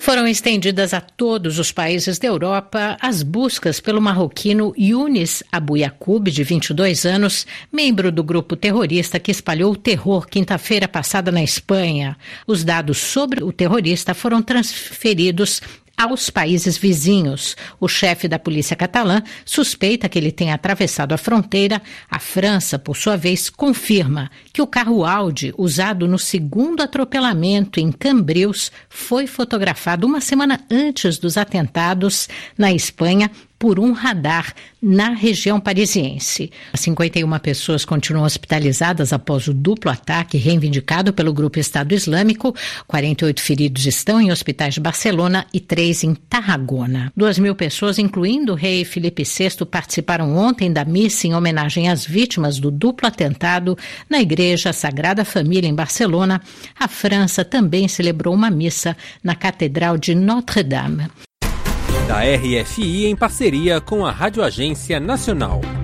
Foram estendidas a todos os países da Europa as buscas pelo marroquino Younis Abou Yacoub, de 22 anos, membro do grupo terrorista que espalhou o terror quinta-feira passada na Espanha. Os dados sobre o terrorista foram transferidos aos países vizinhos. O chefe da polícia catalã suspeita que ele tenha atravessado a fronteira. A França, por sua vez, confirma que o carro Audi usado no segundo atropelamento em Cambrils foi fotografado uma semana antes dos atentados na Espanha por um radar na região parisiense. 51 pessoas continuam hospitalizadas após o duplo ataque reivindicado pelo grupo Estado Islâmico. 48 feridos estão em hospitais de Barcelona e 3 em Tarragona. 2.000 pessoas, incluindo o rei Filipe VI, participaram ontem da missa em homenagem às vítimas do duplo atentado na Igreja Sagrada Família em Barcelona. A França também celebrou uma missa na Catedral de Notre-Dame. Da RFI em parceria com a Rádio Agência Nacional.